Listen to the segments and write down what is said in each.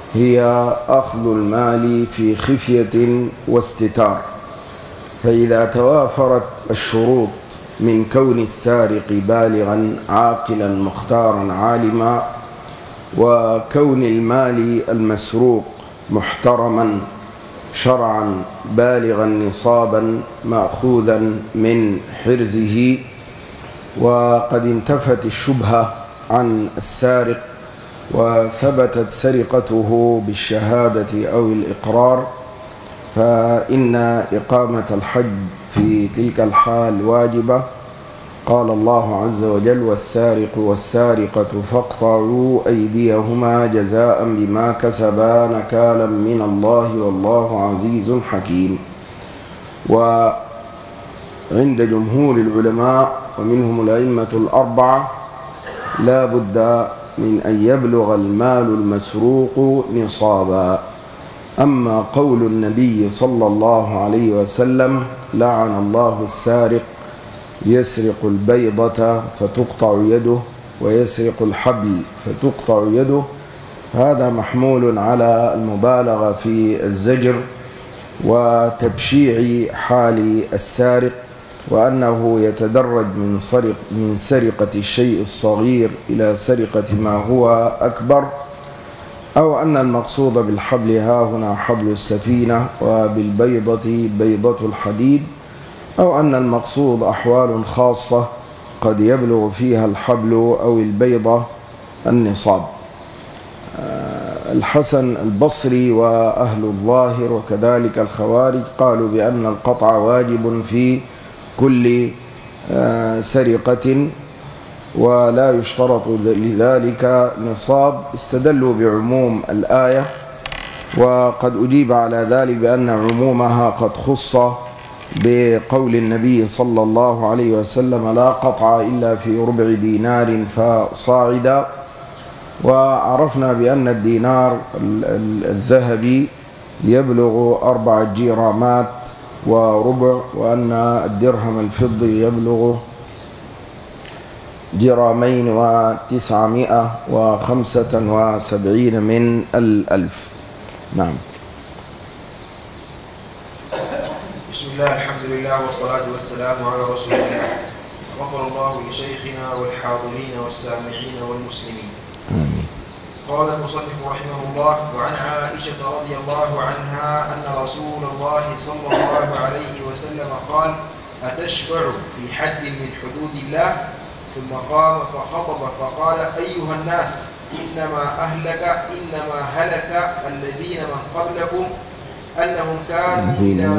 هي أخذ المال في خفية واستتار. فإذا توافرت الشروط من كون السارق بالغا عاقلا مختارا عالما، وكون المال المسروق محترما شرعا بالغا نصابا مأخوذا من حرزه، وقد انتفت الشبهة عن السارق وثبتت سرقته بالشهادة أو الإقرار، فإن إقامة الحج في تلك الحال واجبة. قال الله عز وجل: والسارق والسارقة فاقطعوا أيديهما جزاء بما كسبا نكالا من الله والله عزيز حكيم. وعند جمهور العلماء ومنهم الأئمة الأربعة لا بد من أن يبلغ المال المسروق نصابا. أما قول النبي صلى الله عليه وسلم: لعن الله السارق يسرق البيضة فتقطع يده ويسرق الحبل فتقطع يده، هذا محمول على المبالغة في الزجر وتبشيع حال السارق، وأنه يتدرج من سرقة الشيء الصغير إلى سرقة ما هو أكبر، أو أن المقصود بالحبل ها هنا حبل السفينة وبالبيضة بيضة الحديد، أو أن المقصود أحوال خاصة قد يبلغ فيها الحبل أو البيضة النصاب. الحسن البصري وأهل الظاهر وكذلك الخوارج قالوا بأن القطع واجب في كل سرقة ولا يشترط لذلك نصاب، استدلوا بعموم الآية، وقد أجيب على ذلك بأن عمومها قد خص بقول النبي صلى الله عليه وسلم: لا قطع إلا في ربع دينار فصاعدا. وعرفنا بأن الدينار الذهبي يبلغ 4 جرامات وربع، وأن الدرهم الفضي يبلغ 2,975 من الألف. نعم. بسم الله، الحمد لله والصلاة والسلام على رسول الله. غفر الله لشيخنا والحاضرين والسامعين والمسلمين. آمين. قال المصنف رحمه الله: وعن عائشة رضي الله عنها أن رسول الله صلى الله عليه وسلم قال: أتشفع في حد من حدود الله؟ ثم قام فخطب فقال: أيها الناس، إنما هلك الذين من قبلكم أنهم كانوا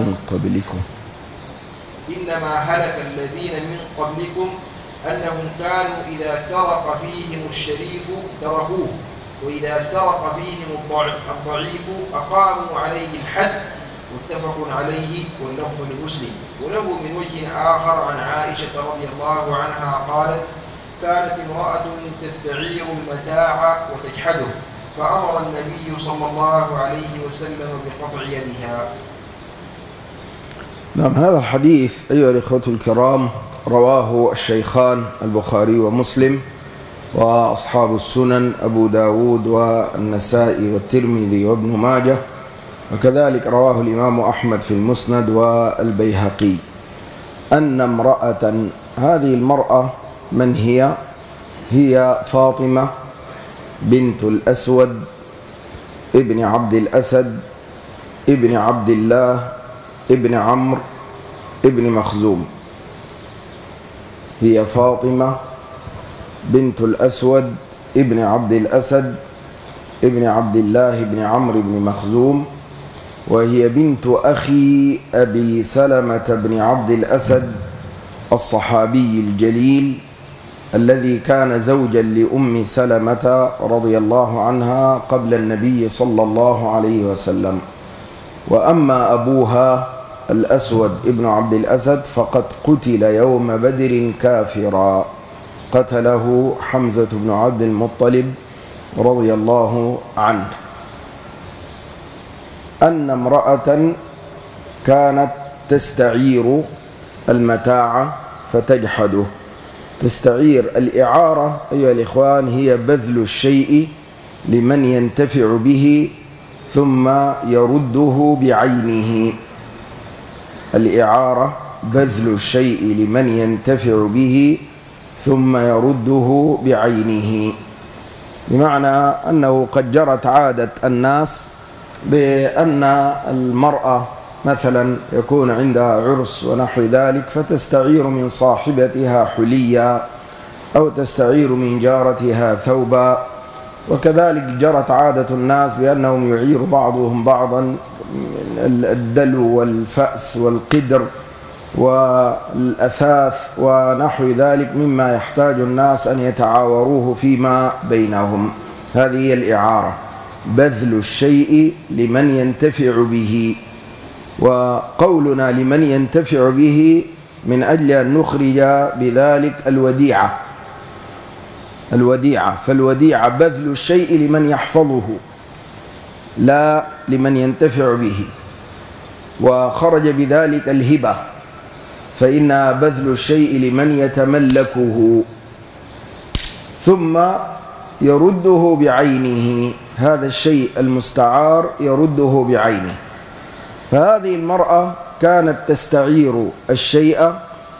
إذا سرق فيهم الشريف تركوه، وإذا سرق فيهم الضعيف أقاموا عليه الحد. متفق عليه واللفظ لمسلم. وله من وجه آخر عن عائشة رضي الله عنها قالت: كانت امرأة تستعير المتاع وتجحده، فأمر النبي صلى الله عليه وسلم بقطع يدها. نعم. هذا الحديث أيها الإخوة الكرام رواه الشيخان البخاري ومسلم وأصحاب السنن أبو داود والنسائي والترمذي وابن ماجه، وكذلك رواه الإمام أحمد في المسند والبيهقي، أن امرأة، هذه المرأة من هي؟ هي فاطمة بنت الأسود ابن عبد الأسد ابن عبد الله ابن عمرو ابن مخزوم. هي فاطمة بنت الأسود ابن عبد الأسد ابن عبد الله ابن عمرو ابن مخزوم، وهي بنت أخي أبي سلمة بن عبد الأسد الصحابي الجليل الذي كان زوجا لأم سلمة رضي الله عنها قبل النبي صلى الله عليه وسلم. وأما أبوها الأسود ابن عبد الأسد فقد قتل يوم بدر كافرا، قتله حمزة بن عبد المطلب رضي الله عنه. أن امرأة كانت تستعير المتاع فتجحده. تستعير الإعارة أيها الإخوان هي بذل الشيء لمن ينتفع به ثم يرده بعينه. الإعارة بذل الشيء لمن ينتفع به ثم يرده بعينه، بمعنى أنه قد جرت عادة الناس بأن المرأة مثلا يكون عندها عرس ونحو ذلك فتستعير من صاحبتها حليا أو تستعير من جارتها ثوبا، وكذلك جرت عادة الناس بأنهم يعير بعضهم بعضا الدلو والفأس والقدر والأثاث ونحو ذلك مما يحتاج الناس أن يتعاوروه فيما بينهم. هذه هي الإعارة، بذل الشيء لمن ينتفع به. وقولنا لمن ينتفع به من أجل أن نخرج بذلك الوديعة، فالوديعة بذل الشيء لمن يحفظه لا لمن ينتفع به، وخرج بذلك الهبة فإنها بذل الشيء لمن يتملكه ثم يرده بعينه، هذا الشيء المستعار يرده بعينه. فهذه المرأة كانت تستعير الشيء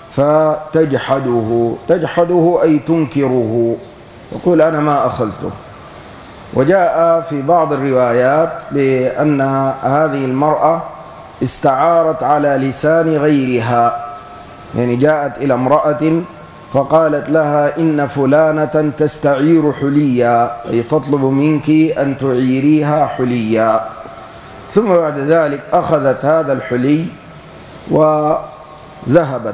فتجحده أي تنكره، تقول أنا ما أخذته. وجاء في بعض الروايات بأن هذه المرأة استعارت على لسان غيرها، يعني جاءت إلى امرأة فقالت لها إن فلانة تستعير حليا، أي تطلب منك أن تعيريها حليا. ثم بعد ذلك أخذت هذا الحلي وذهبت،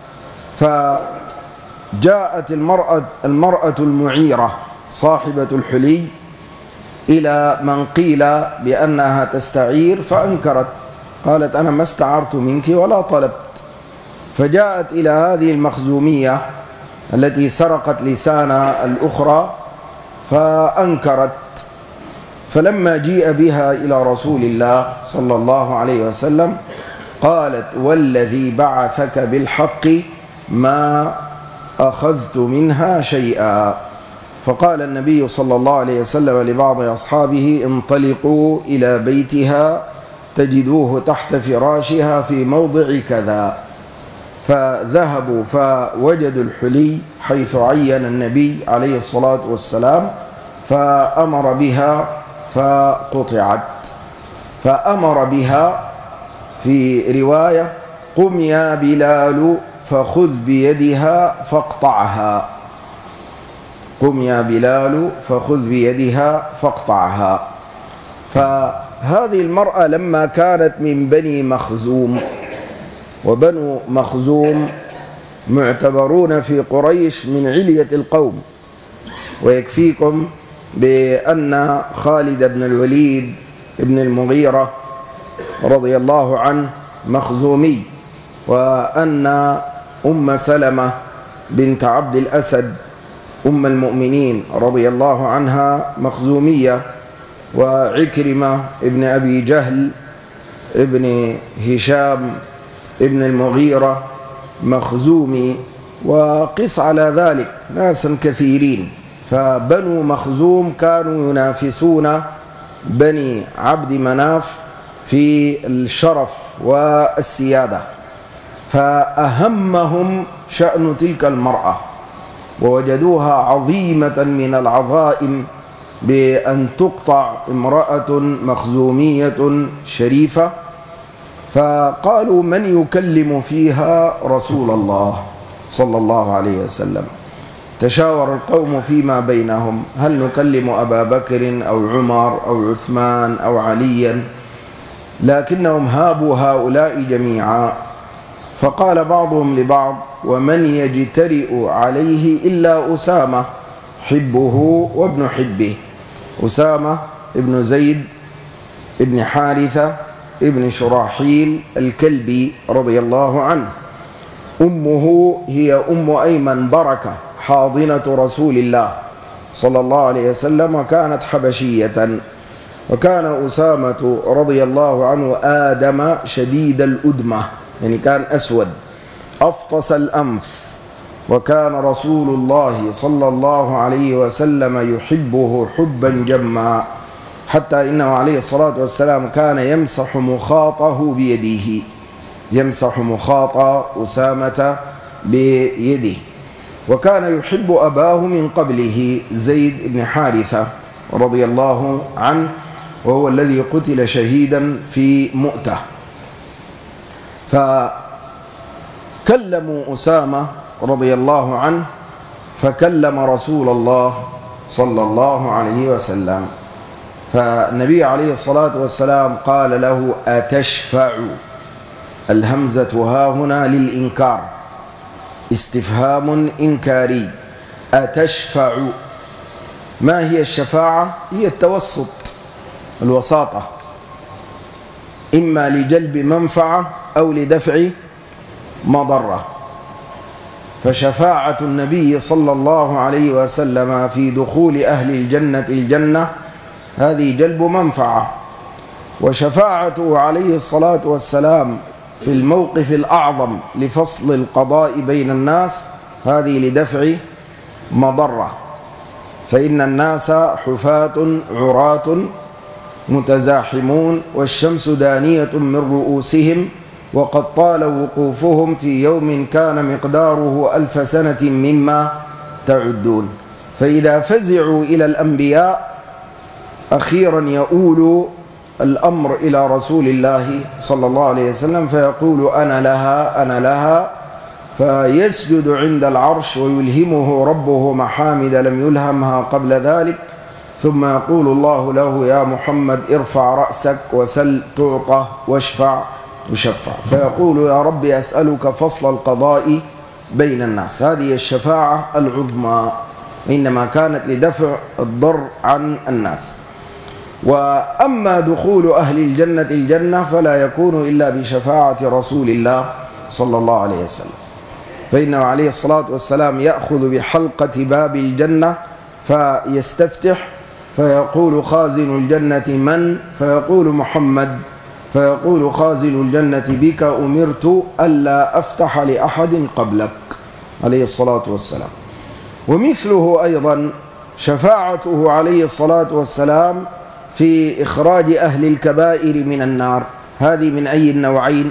فجاءت المرأة المعيرة صاحبة الحلي إلى من قيل بأنها تستعير فأنكرت، قالت أنا ما استعرت منك ولا طلبت. فجاءت إلى هذه المخزومية التي سرقت لسان الأخرى فأنكرت. فلما جيء بها إلى رسول الله صلى الله عليه وسلم قالت والذي بعثك بالحق ما أخذت منها شيئا. فقال النبي صلى الله عليه وسلم لبعض أصحابه انطلقوا إلى بيتها تجدوه تحت فراشها في موضع كذا. فذهبوا فوجدوا الحلي حيث عين النبي عليه الصلاة والسلام، فأمر بها فقطعت. فأمر بها في رواية قم يا بلال فخذ بيدها فاقطعها، قم يا بلال فخذ بيدها فاقطعها. فهذه المرأة لما كانت من بني مخزوم، وبنو مخزوم معتبرون في قريش من علية القوم، ويكفيكم بأن خالد بن الوليد بن المغيرة رضي الله عنه مخزومي، وأن أم سلمة بنت عبد الأسد أم المؤمنين رضي الله عنها مخزومية، وعكرمة ابن أبي جهل ابن هشام ابن المغيرة مخزومي، وقس على ذلك ناسا كثيرين. فبنو مخزوم كانوا ينافسون بني عبد مناف في الشرف والسيادة، فأهمهم شأن تلك المرأة، ووجدوها عظيمة من العظائم بأن تقطع امرأة مخزومية شريفة. فقالوا من يكلم فيها رسول الله صلى الله عليه وسلم. تشاور القوم فيما بينهم هل نكلم أبا بكر أو عمر أو عثمان أو عليا، لكنهم هابوا هؤلاء جميعا. فقال بعضهم لبعض ومن يجترئ عليه إلا أسامة حبه وابن حبه، أسامة ابن زيد ابن حارثة ابن شراحيل الكلبي رضي الله عنه. أمه هي أم أيمن بركة حاضنة رسول الله صلى الله عليه وسلم، وكانت حبشية. وكان أسامة رضي الله عنه آدم شديد الأدمة، يعني كان أسود أفطس الأنف، وكان رسول الله صلى الله عليه وسلم يحبه حبا جما، حتى إنه عليه الصلاة والسلام كان يمسح مخاطه بيده، يمسح مخاط أسامة بيده. وكان يحب أباه من قبله زيد بن حارثة رضي الله عنه، وهو الذي قتل شهيدا في مؤتة. فكلموا أسامة رضي الله عنه، فكلم رسول الله صلى الله عليه وسلم، فالنبي عليه الصلاة والسلام قال له: أتشفع؟ الهمزة ها هنا للإنكار، استفهام إنكاري. أتشفع؟ ما هي الشفاعة؟ هي التوسط، الوساطة، إما لجلب منفعة أو لدفع مضرة. فشفاعة النبي صلى الله عليه وسلم في دخول أهل الجنة الجنة هذه جلب منفعة، وشفاعته عليه الصلاة والسلام في الموقف الأعظم لفصل القضاء بين الناس هذه لدفع مضرة، فإن الناس حفاة عراة متزاحمون والشمس دانية من رؤوسهم وقد طال وقوفهم في يوم كان مقداره 1000 سنة مما تعدون. فإذا فزعوا إلى الأنبياء أخيرا يؤول الأمر إلى رسول الله صلى الله عليه وسلم، فيقول: أنا لها أنا لها، فيسجد عند العرش ويلهمه ربه محامد لم يلهمها قبل ذلك، ثم يقول الله له: يا محمد ارفع رأسك وسل تعطى واشفع تشفع، فيقول: يا رب أسألك فصل القضاء بين الناس. هذه الشفاعة العظمى، إنما كانت لدفع الضر عن الناس. وأما دخول أهل الجنة الجنة فلا يكون إلا بشفاعة رسول الله صلى الله عليه وسلم، فإنه عليه الصلاة والسلام يأخذ بحلقة باب الجنة فيستفتح، فيقول خازن الجنة من؟ فيقول محمد، فيقول خازن الجنة: بك أمرت ألا أفتح لأحد قبلك عليه الصلاة والسلام. ومثله أيضا شفاعته عليه الصلاة والسلام في إخراج أهل الكبائر من النار، هذه من أي النوعين؟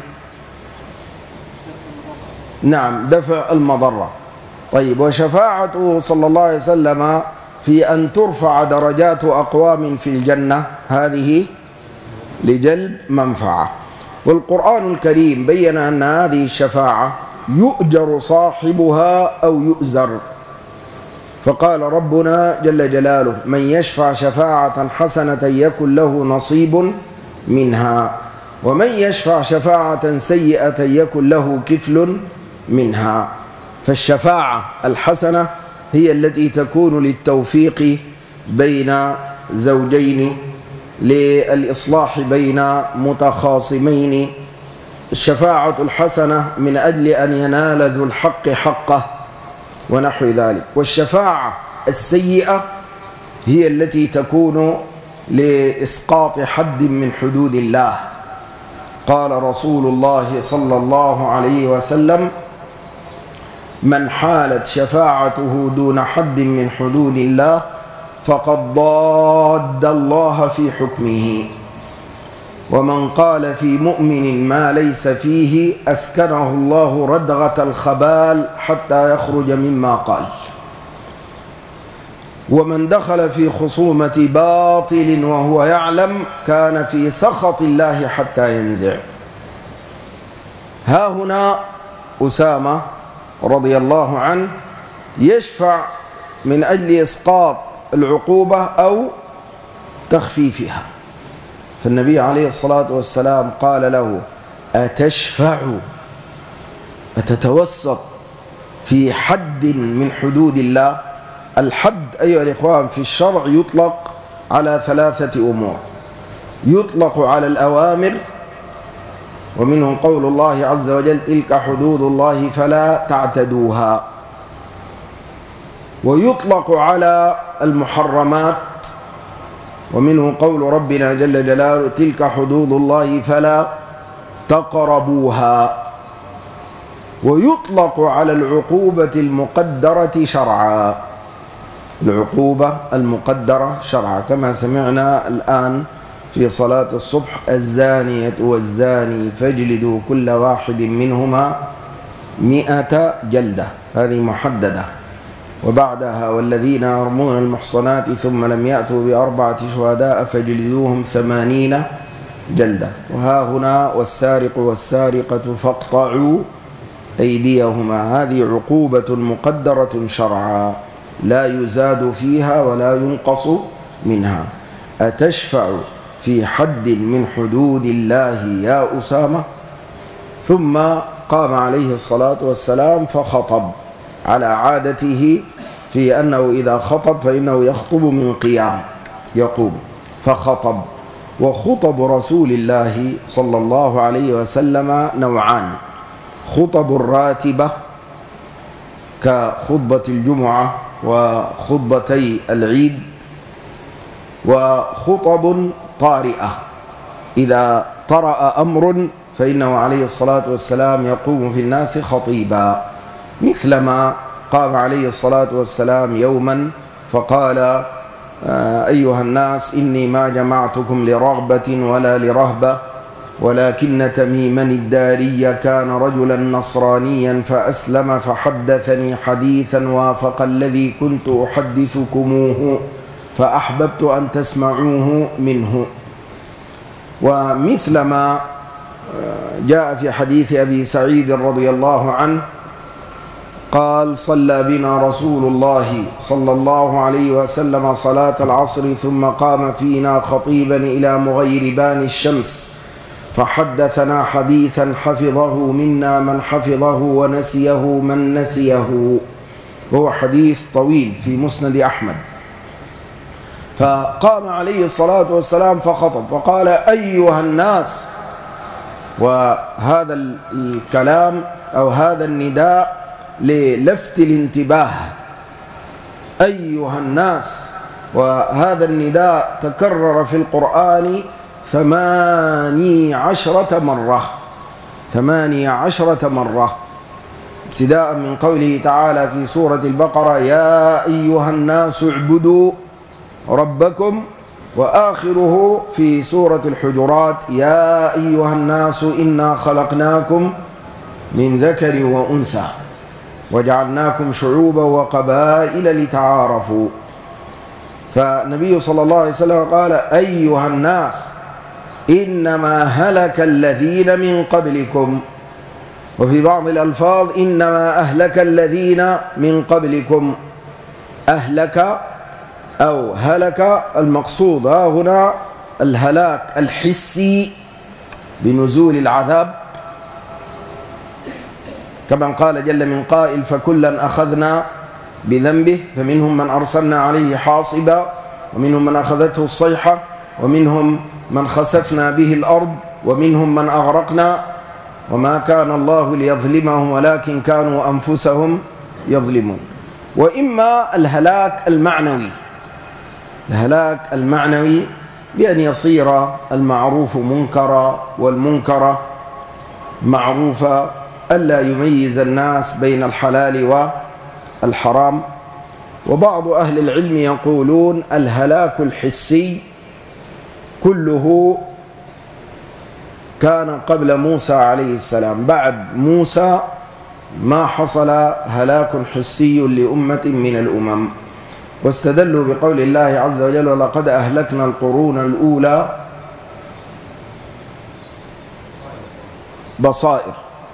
نعم، دفع المضرة. طيب، وشفاعته صلى الله عليه وسلم في أن ترفع درجات أقوام في الجنة هذه لجلب منفعة. والقرآن الكريم بين أن هذه الشفاعة يؤجر صاحبها أو يؤزر، فقال ربنا جل جلاله: من يشفع شفاعة حسنة يكن له نصيب منها، ومن يشفع شفاعة سيئة يكن له كفل منها. فالشفاعة الحسنة هي التي تكون للتوفيق بين زوجين، للإصلاح بين متخاصمين. الشفاعة الحسنة من أجل أن ينال ذو الحق حقه ونحو ذلك. والشفاعة السيئة هي التي تكون لإسقاط حد من حدود الله. قال رسول الله صلى الله عليه وسلم: من حالت شفاعته دون حد من حدود الله فقد ضاد الله في حكمه، ومن قال في مؤمن ما ليس فيه أسكنه الله ردغة الخبال حتى يخرج مما قال، ومن دخل في خصومة باطل وهو يعلم كان في سخط الله حتى ينزع. ها هنا أسامة رضي الله عنه يشفع من أجل إسقاط العقوبة أو تخفيفها، فالنبي عليه الصلاة والسلام قال له: أتشفع؟ أتتوسط في حد من حدود الله؟ الحد أيها الإخوان في الشرع يطلق على 3 أمور: يطلق على الأوامر، ومنهم قول الله عز وجل: تلك حدود الله فلا تعتدوها. ويطلق على المحرمات، ومنه قول ربنا جل جلاله: تلك حدود الله فلا تقربوها. ويطلق على العقوبة المقدرة شرعا، العقوبة المقدرة شرعا، كما سمعنا الآن في صلاة الصبح: الزانية والزاني فاجلدوا كل واحد منهما 100 جلدة، هذه محددة. وبعدها: والذين يرمون المحصنات ثم لم يأتوا ب4 شهداء فاجلدوهم 80 جلدة. وها هنا: والسارق والسارقة فاقطعوا أيديهما، هذه عقوبة مقدرة شرعا لا يزاد فيها ولا ينقص منها. أتشفع في حد من حدود الله يا أسامة؟ ثم قام عليه الصلاة والسلام فخطب على عادته في أنه إذا خطب فإنه يخطب من قيام، يقوم فخطب. وخطب رسول الله صلى الله عليه وسلم نوعان: خطب راتبة كخطبة الجمعة وخطبتي العيد، وخطب طارئة إذا طرأ أمر فإنه عليه الصلاة والسلام يقوم في الناس خطيبا، مثلما قام عليه الصلاة والسلام يوما فقال: أيها الناس، إني ما جمعتكم لرغبة ولا لرهبة، ولكن تميما الداري كان رجلا نصرانيا فأسلم فحدثني حديثا وافق الذي كنت أحدثكموه فأحببت أن تسمعوه منه. ومثلما جاء في حديث أبي سعيد رضي الله عنه قال: صلى بنا رسول الله صلى الله عليه وسلم صلاة العصر ثم قام فينا خطيبا إلى مغيربان الشمس فحدثنا حديثا حفظه منا من حفظه ونسيه من نسيه، وهو حديث طويل في مسند أحمد. فقام عليه الصلاة والسلام فخطب فقال: أيها الناس، وهذا الكلام أو هذا النداء للفت الانتباه، أيها الناس. وهذا النداء تكرر في القرآن 18 مرة، 18 مرة، ابتداء من قوله تعالى في سورة البقرة: يا أيها الناس اعبدوا ربكم، وآخره في سورة الحجرات: يا أيها الناس إنا خلقناكم من ذكر وأنثى وجعلناكم شعوبا وقبائل لتعارفوا. فالنبي صلى الله عليه وسلم قال: أيها الناس إنما هلك الذين من قبلكم، وفي بعض الألفاظ: إنما أهلك الذين من قبلكم. أهلك أو هلك، المقصود ها هنا الهلاك الحسي بنزول العذاب، كما قال جل من قائل: فكلا أخذنا بذنبه فمنهم من أرسلنا عليه حاصبا ومنهم من أخذته الصيحة ومنهم من خسفنا به الأرض ومنهم من أغرقنا وما كان الله ليظلمهم ولكن كانوا أنفسهم يظلمون. وإما الهلاك المعنوي، الهلاك المعنوي بأن يصير المعروف منكرا والمنكر معروفا، ألا يميز الناس بين الحلال والحرام. وبعض أهل العلم يقولون الهلاك الحسي كله كان قبل موسى عليه السلام، بعد موسى ما حصل هلاك حسي لأمة من الأمم. واستدلوا بقول الله عز وجل: ولقد أهلكنا القرون الأولى بصائر.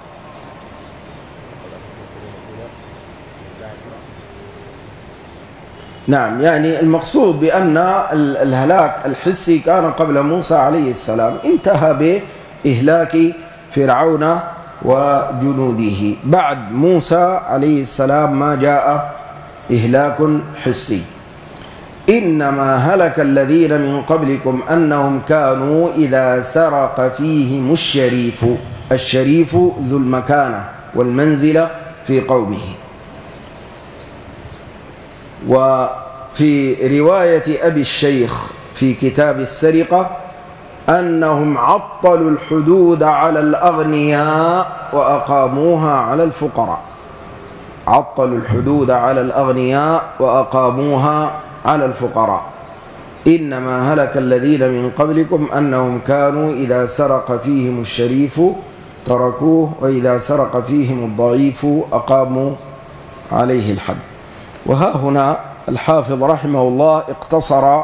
نعم، يعني المقصود بأن الهلاك الحسي كان قبل موسى عليه السلام، انتهى بإهلاك فرعون وجنوده. بعد موسى عليه السلام ما جاء إهلاك حسي. إنما هلك الذين من قبلكم أنهم كانوا إذا سرق فيهم الشريف ذو المكانة والمنزلة في قومه. وفي رواية أبي الشيخ في كتاب السرقة أنهم عطلوا الحدود على الأغنياء وأقاموها على الفقراء. عطلوا الحدود على الأغنياء وأقاموها على الفقراء. إنما هلك الذين من قبلكم أنهم كانوا إذا سرق فيهم الشريف تركوه وإذا سرق فيهم الضعيف أقاموا عليه الحد. وها هنا الحافظ رحمه الله اقتصر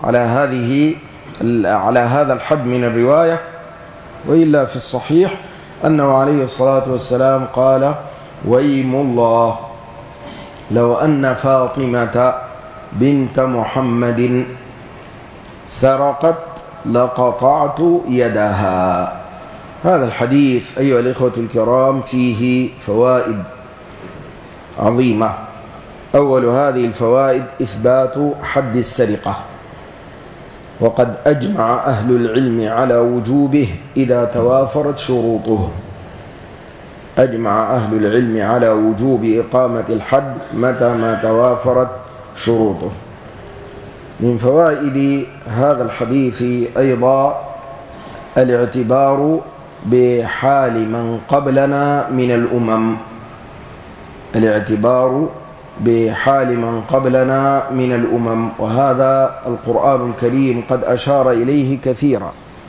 على هذا الحد من الرواية، وإلا في الصحيح أنه عليه الصلاة والسلام قال: ويم الله لو أن فاطمة بنت محمد سرقت لقطعت يدها. هذا الحديث أيها الإخوة الكرام فيه فوائد عظيمة. أول هذه الفوائد إثبات حد السرقة، وقد أجمع أهل العلم على وجوبه إذا توافرت شروطه. أجمع أهل العلم على وجوب إقامة الحد متى ما توافرت شروطه. من فوائد هذا الحديث أيضا الاعتبار بحال من قبلنا من الأمم. الاعتبار بحال من قبلنا من الأمم، وهذا القرآن الكريم قد أشار إليه كثيرا.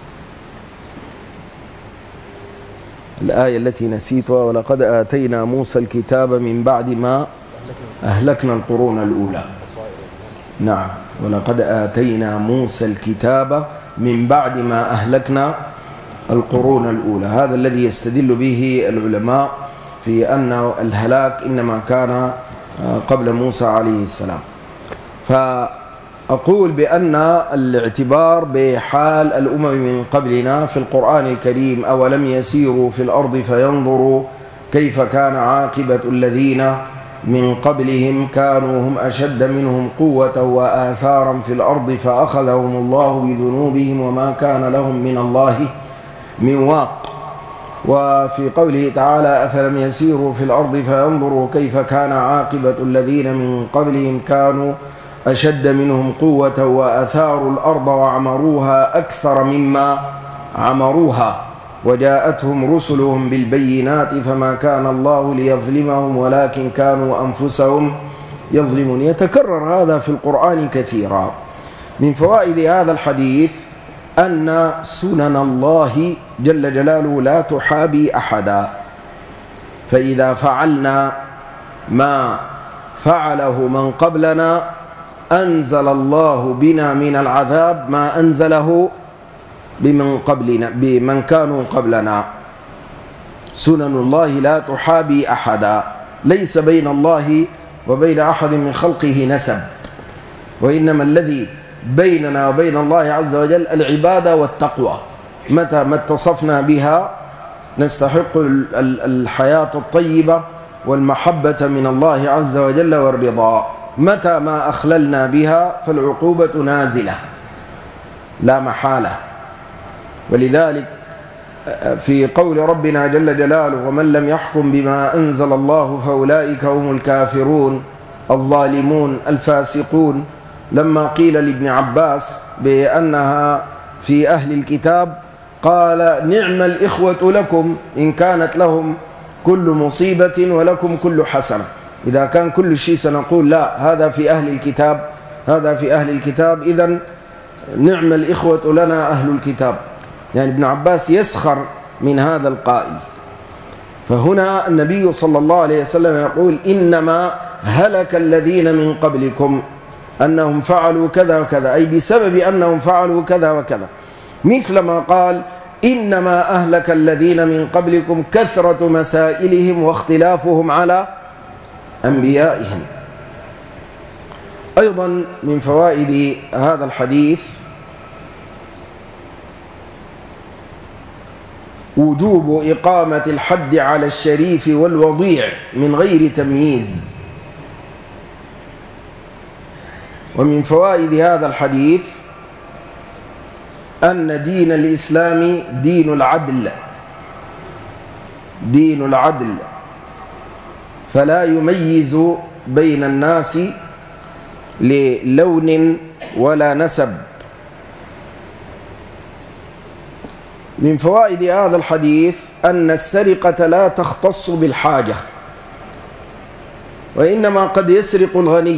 الآية التي نسيتها: ولقد آتينا موسى الكتاب من بعد ما أهلكنا القرون الأولى. نعم، ولقد آتينا موسى الكتاب من بعد ما أهلكنا القرون الأولى. هذا الذي يستدل به العلماء في أن الهلاك إنما كان قبل موسى عليه السلام. فأقول بأن الاعتبار بحال الأمم من قبلنا في القرآن الكريم: أولم يسيروا في الأرض فينظروا كيف كان عاقبة الذين من قبلهم كانوا هم أشد منهم قوة وآثارا في الأرض فأخذهم الله بذنوبهم وما كان لهم من الله من واق. وفي قوله تعالى: أفلم يسيروا في الأرض فينظروا كيف كان عاقبة الذين من قبلهم كانوا أشد منهم قوة وأثاروا الأرض وعمروها أكثر مما عمروها وجاءتهم رسلهم بالبينات فما كان الله ليظلمهم ولكن كانوا أنفسهم يظلمون. يتكرر هذا في القرآن كثيرا. من فوائد هذا الحديث أن سنن الله جل جلاله لا تحابي أحدا، فإذا فعلنا ما فعله من قبلنا أنزل الله بنا من العذاب ما أنزله بمن كانوا قبلنا. سنن الله لا تحابي أحدا، ليس بين الله وبين أحد من خلقه نسب، وإنما الذي بيننا وبين الله عز وجل العبادة والتقوى. متى ما اتصفنا بها نستحق الحياة الطيبة والمحبة من الله عز وجل والرضا. متى ما أخللنا بها فالعقوبة نازلة لا محالة. ولذلك في قول ربنا جل جلاله: ومن لم يحكم بما أنزل الله فأولئك هم الكافرون الظالمون الفاسقون، لما قيل لابن عباس بأنها في أهل الكتاب قال: نعم الإخوة لكم إن كانت لهم كل مصيبة ولكم كل حسنة. إذا كان كل شيء سنقول لا، هذا في أهل الكتاب، هذا في أهل الكتاب، إذن نعم الإخوة لنا أهل الكتاب. يعني ابن عباس يسخر من هذا القائل. فهنا النبي صلى الله عليه وسلم يقول: إنما هلك الذين من قبلكم أنهم فعلوا كذا وكذا، أي بسبب أنهم فعلوا كذا وكذا. مثل ما قال: إنما أهلك الذين من قبلكم كثرة مسائلهم واختلافهم على أنبيائهم. أيضا من فوائد هذا الحديث وجوب إقامة الحد على الشريف والوضيع من غير تمييز. ومن فوائد هذا الحديث أن دين الإسلام دين العدل، دين العدل، فلا يميز بين الناس للون ولا نسب، من فوائد هذا الحديث أن السرقة لا تختص بالحاجة، وإنما قد يسرق الغني،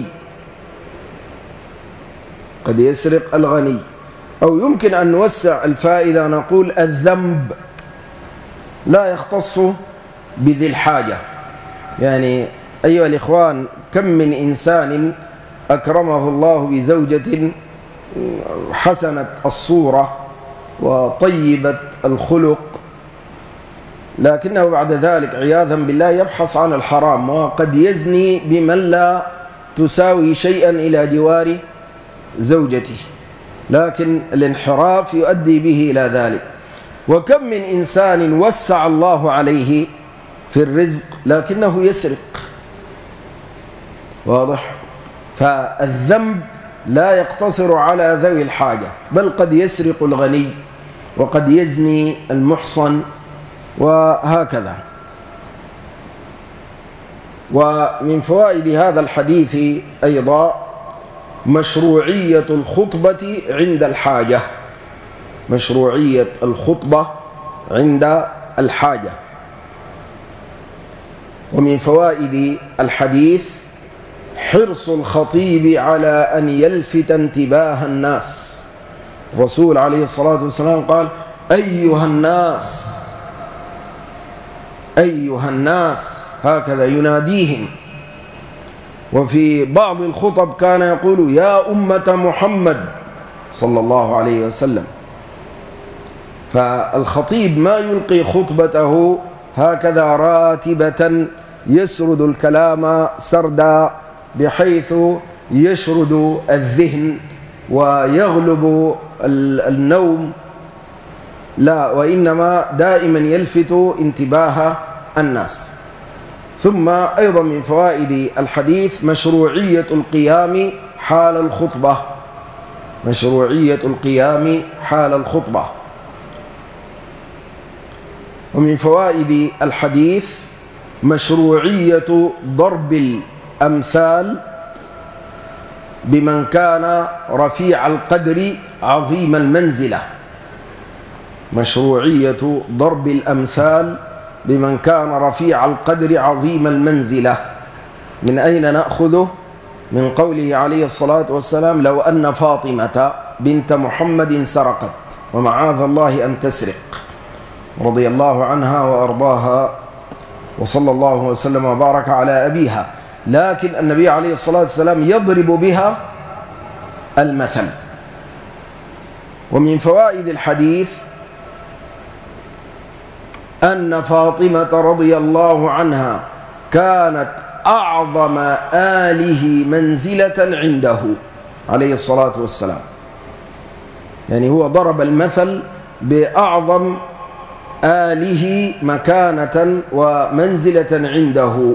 قد يسرق الغني. أو يمكن أن نوسع الفائدة نقول الذنب لا يختص بذي الحاجة. يعني أيها الإخوان، كم من إنسان أكرمه الله بزوجة حسنة الصورة وطيبة الخلق، لكنه بعد ذلك عياذا بالله يبحث عن الحرام، وقد يزني بمن لا تساوي شيئا إلى جوار زوجته، لكن الانحراف يؤدي به إلى ذلك. وكم من إنسان وسع الله عليه في الرزق لكنه يسرق. واضح؟ فالذنب لا يقتصر على ذوي الحاجة، بل قد يسرق الغني وقد يزني المحصن وهكذا. ومن فوائد هذا الحديث أيضا مشروعية الخطبة عند الحاجة، مشروعية الخطبة عند الحاجة. ومن فوائد الحديث حرص الخطيب على أن يلفت انتباه الناس. الرسول عليه الصلاة والسلام قال: أيها الناس، أيها الناس، هكذا يناديهم. وفي بعض الخطب كان يقول: يا أمة محمد صلى الله عليه وسلم. فالخطيب ما يلقي خطبته هكذا راتبة يسرد الكلام سردا بحيث يشرد الذهن ويغلب النوم، لا، وإنما دائما يلفت انتباه الناس. ثم أيضا من فوائد الحديث مشروعية القيام حال الخطبة، مشروعية القيام حال الخطبة. ومن فوائد الحديث مشروعية ضرب الأمثال بمن كان رفيع القدر عظيم المنزلة، مشروعية ضرب الأمثال بمن كان رفيع القدر عظيم المنزلة. من أين نأخذه؟ من قوله عليه الصلاة والسلام: لو أن فاطمة بنت محمد سرقت، ومعاذ الله أن تسرق، رضي الله عنها وأرضاها، وصلى الله وسلم وبارك على أبيها، لكن النبي عليه الصلاة والسلام يضرب بها المثل. ومن فوائد الحديث أن فاطمة رضي الله عنها كانت أعظم آله منزلة عنده عليه الصلاة والسلام. يعني هو ضرب المثل بأعظم آله مكانة ومنزلة عنده.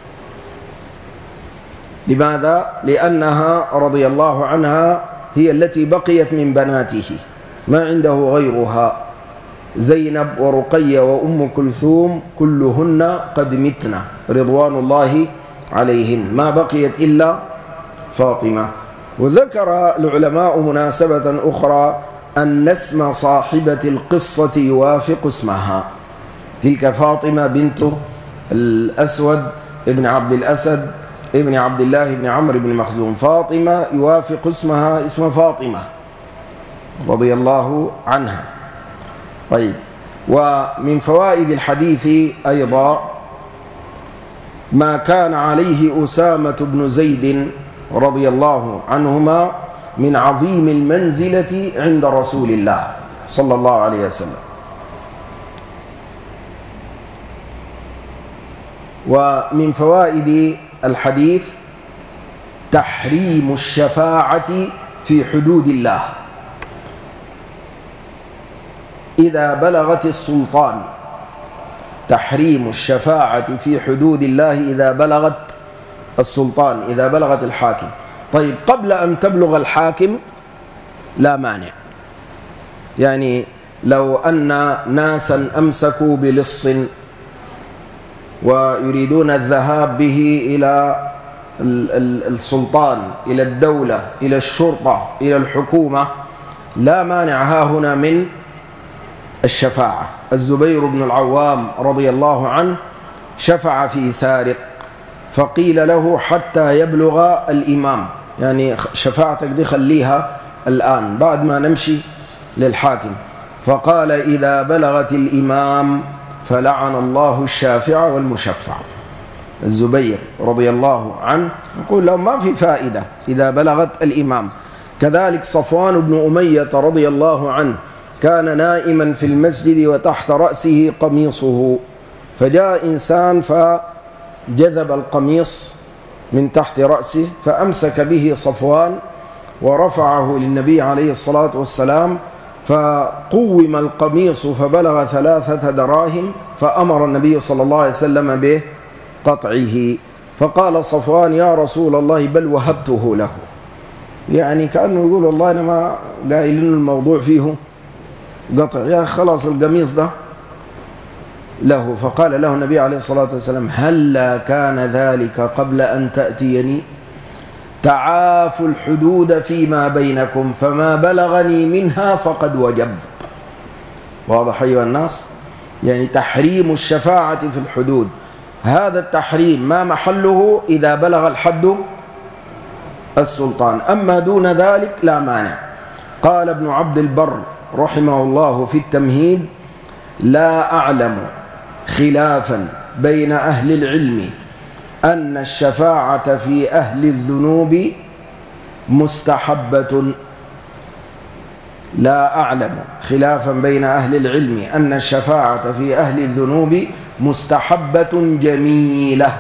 لماذا؟ لأنها رضي الله عنها هي التي بقيت من بناته، ما عنده غيرها. زينب ورقية وأم كلثوم كلهن قد متن رضوان الله عليهم، ما بقيت إلا فاطمة. وذكر العلماء مناسبة أخرى أن اسم صاحبة القصة يوافق اسمها، تلك فاطمة بنت الأسود ابن عبد الأسد ابن عبد الله بن عمرو بن مخزوم، فاطمة يوافق اسمها اسم فاطمة رضي الله عنها. طيب، ومن فوائد الحديث أيضا ما كان عليه أسامة بن زيد رضي الله عنهما من عظيم المنزلة عند رسول الله صلى الله عليه وسلم. ومن فوائد الحديث تحريم الشفاعة في حدود الله إذا بلغت السلطان، تحريم الشفاعة في حدود الله إذا بلغت السلطان، إذا بلغت الحاكم. طيب، قبل أن تبلغ الحاكم لا مانع. يعني لو أن ناسا أمسكوا بلص ويريدون الذهاب به إلى السلطان، إلى الدولة، إلى الشرطة، إلى الحكومة، لا مانع ها هنا من الشفاعة. الزبير بن العوام رضي الله عنه شفع في سارق، فقيل له حتى يبلغ الإمام، يعني شفاعتك دي خليها الآن بعد ما نمشي للحاكم. فقال إذا بلغت الإمام فلعن الله الشافع والمشفع. الزبير رضي الله عنه يقول له ما في فائدة إذا بلغت الإمام. كذلك صفوان بن أمية رضي الله عنه كان نائما في المسجد وتحت رأسه قميصه، فجاء إنسان فجذب القميص من تحت رأسه، فأمسك به صفوان ورفعه للنبي عليه الصلاة والسلام، فقوم القميص فبلغ 3 دراهم، فأمر النبي صلى الله عليه وسلم بقطعه. فقال صفوان يا رسول الله بل وهبته له، يعني كأنه يقول والله أنا ما قايلين الموضوع فيه قطع، يا خلاص القميص ده له. فقال له النبي عليه الصلاة والسلام هلا كان ذلك قبل أن تأتيني؟ تعافوا الحدود فيما بينكم فما بلغني منها فقد وجب. واضح أيها الناس؟ يعني تحريم الشفاعة في الحدود، هذا التحريم ما محله إذا بلغ الحد السلطان، أما دون ذلك لا مانع. قال ابن عبد البر رحمه الله في التمهيد لا أعلم خلافا بين أهل العلم أن الشفاعة في أهل الذنوب مستحبة. لا أعلم خلافا بين أهل العلم أن الشفاعة في أهل الذنوب مستحبة جميلة.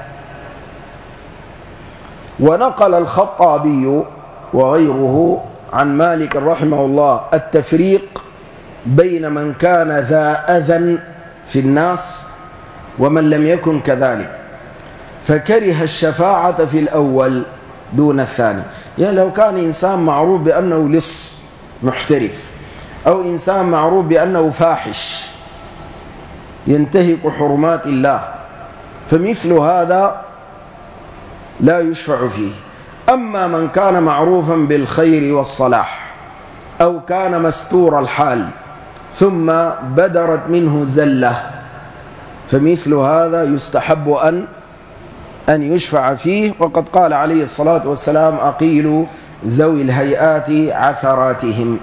ونقل الخطابي وغيره عن مالك رحمه الله التفريق بين من كان ذا أذى في الناس ومن لم يكن كذلك، فكره الشفاعة في الأول دون الثاني. يعني لو كان إنسان معروف بأنه لص محترف، أو إنسان معروف بأنه فاحش ينتهك حرمات الله، فمثل هذا لا يشفع فيه. أما من كان معروفا بالخير والصلاح، أو كان مستور الحال ثم بدرت منه زلة، فمثل هذا يستحب أن يشفع فيه. وقد قال عليه الصلاة والسلام أقيلوا ذوي الهيئات عثراتهم.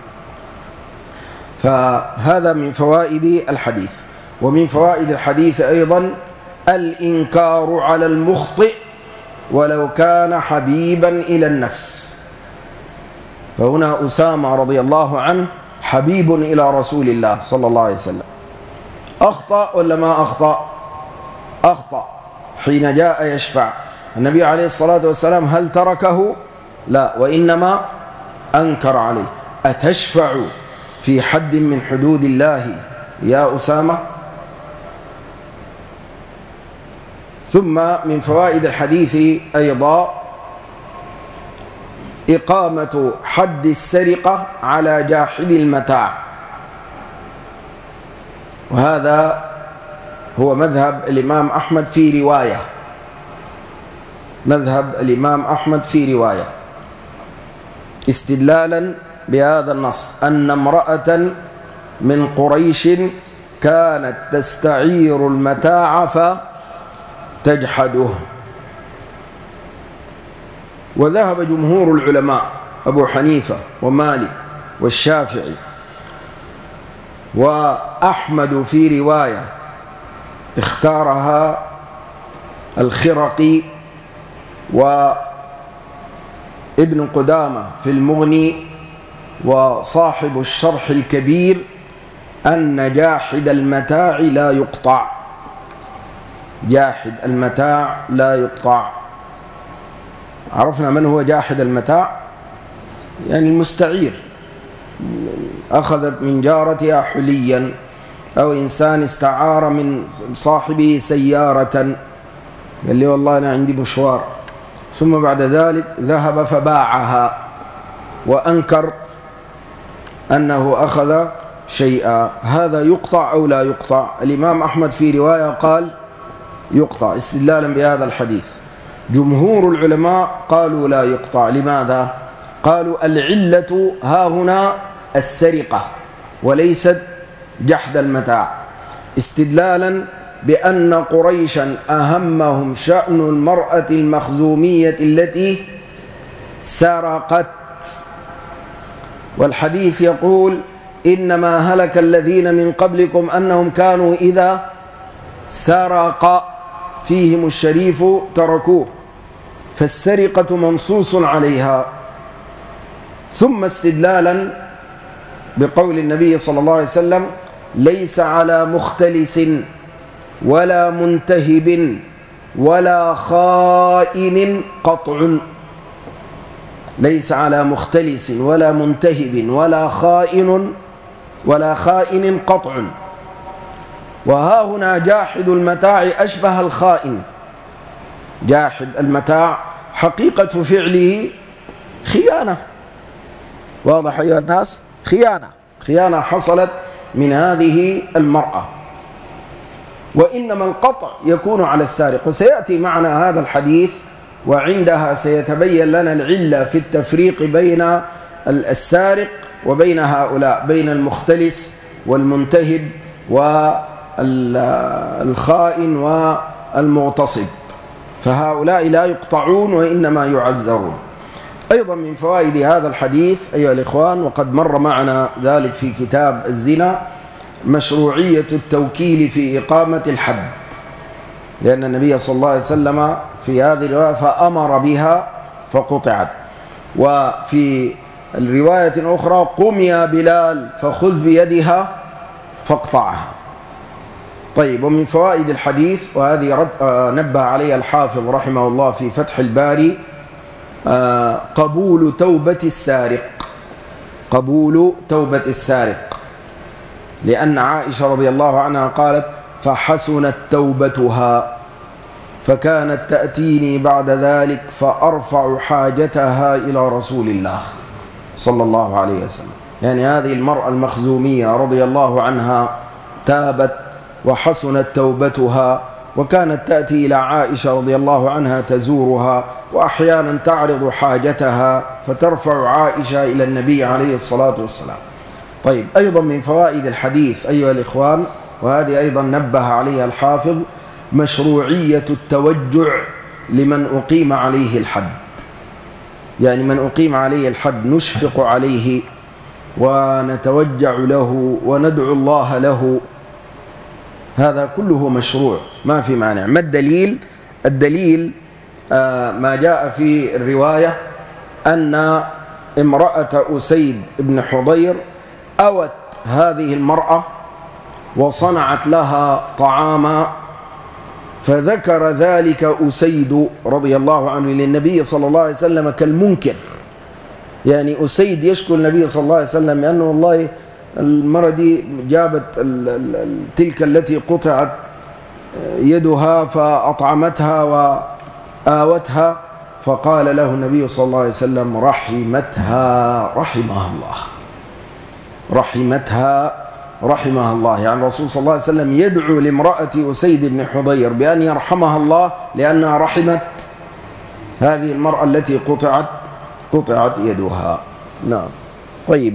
فهذا من فوائد الحديث. ومن فوائد الحديث أيضا الإنكار على المخطئ ولو كان حبيبا إلى النفس. فهنا أسامة رضي الله عنه حبيب إلى رسول الله صلى الله عليه وسلم، أخطأ ولا ما أخطأ؟ أخطأ حين جاء يشفع. النبي عليه الصلاة والسلام هل تركه؟ لا، وإنما أنكر عليه. أتشفع في حد من حدود الله يا أسامة؟ ثم من فوائد الحديث أيضا إقامة حد السرقة على جاحد المتاع، وهذا هو مذهب الإمام أحمد في رواية، مذهب الإمام أحمد في رواية، استدلالا بهذا النص أن امرأة من قريش كانت تستعير المتاع فتجحده. وذهب جمهور العلماء أبو حنيفة ومالك والشافعي وأحمد في رواية اختارها الخرقي وابن قدامة في المغني وصاحب الشرح الكبير أن جاحد المتاع لا يقطع، جاحد المتاع لا يقطع. عرفنا من هو جاحد المتاع؟ يعني المستعير، أخذت من جارتها حليا، أو إنسان استعار من صاحبه سيارة، قال لي والله أنا عندي مشوار، ثم بعد ذلك ذهب فباعها وأنكر أنه أخذ شيئا، هذا يقطع أو لا يقطع؟ الإمام أحمد في رواية قال يقطع استدلالا بهذا الحديث. جمهور العلماء قالوا لا يقطع. لماذا؟ قالوا العلة ها هنا السرقة وليست جحد المتاع، استدلالا بأن قريشا أهمهم شأن المرأة المخزومية التي سرقت. والحديث يقول: إنما هلك الذين من قبلكم أنهم كانوا إذا سرق فيهم الشريف تركوه، فالسرقة منصوص عليها. ثم استدلالا بقول النبي صلى الله عليه وسلم: ليس على مختلس ولا منتهب ولا خائن قطع. ليس على مختلس ولا منتهب ولا خائن قطع. وها هنا جاحد المتاع أشبه الخائن. جاحد المتاع حقيقة فعله خيانة، واضح أيها الناس؟ خيانة حصلت من هذه المرأة، وإنما القطع يكون على السارق. وسيأتي معنا هذا الحديث، وعندها سيتبين لنا العلة في التفريق بين السارق وبين هؤلاء، بين المختلس والمنتهب والخائن والمغتصب، فهؤلاء لا يقطعون وإنما يعذرون. أيضا من فوائد هذا الحديث أيها الإخوان، وقد مر معنا ذلك في كتاب الزنا، مشروعية التوكيل في إقامة الحد، لأن النبي صلى الله عليه وسلم في هذه الرواية فأمر بها فقطعت، وفي الرواية الأخرى: قم يا بلال فخذ بيدها فاقطعها. طيب، ومن فوائد الحديث، وهذه نبه عليها الحافظ رحمه الله في فتح الباري، قبول توبة السارق. قبول توبة السارق، لأن عائشة رضي الله عنها قالت: فحسنت توبتها فكانت تأتيني بعد ذلك فأرفع حاجتها إلى رسول الله صلى الله عليه وسلم. يعني هذه المرأة المخزومية رضي الله عنها تابت وحسنت توبتها، وكانت تأتي إلى عائشة رضي الله عنها تزورها، وأحيانا تعرض حاجتها فترفع عائشة إلى النبي عليه الصلاة والسلام. طيب، أيضا من فوائد الحديث أيها الإخوان، وهذه أيضا نبه عليها الحافظ، مشروعية التوجع لمن أقيم عليه الحد. يعني من أقيم عليه الحد نشفق عليه ونتوجع له وندعو الله له، هذا كله مشروع، ما في مانع. ما الدليل؟ الدليل ما جاء في الرواية أن امرأة أسيد بن حضير أوت هذه المرأة وصنعت لها طعاما، فذكر ذلك أسيد رضي الله عنه للنبي صلى الله عليه وسلم كالمنكر. يعني أسيد يشكو النبي صلى الله عليه وسلم بأنه والله المرأة دي جابت تلك التي قطعت يدها فأطعمتها وآوتها، فقال له النبي صلى الله عليه وسلم: رحمتها رحمها الله. رحمتها رحمها الله. يعني الرسول صلى الله عليه وسلم يدعو لامرأة أسيد بن حضير بأن يرحمها الله لأنها رحمت هذه المرأة التي قطعت يدها. نعم. طيب،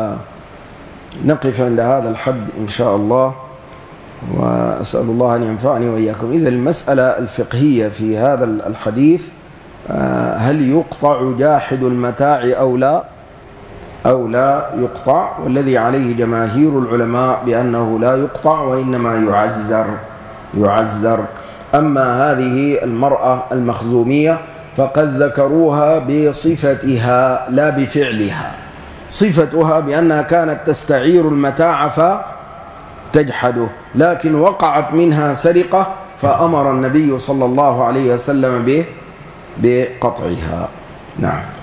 نقف عند هذا الحد إن شاء الله، وأسأل الله أن ينفعني وإياكم. إذا المسألة الفقهية في هذا الحديث: هل يقطع جاحد المتاع أو لا يقطع؟ والذي عليه جماهير العلماء بأنه لا يقطع وإنما يعزر. أما هذه المرأة المخزومية فقد ذكروها بصفتها لا بفعلها. صفتها بأنها كانت تستعير المتاع فتجحده، لكن وقعت منها سرقة فأمر النبي صلى الله عليه وسلم بقطعها. نعم.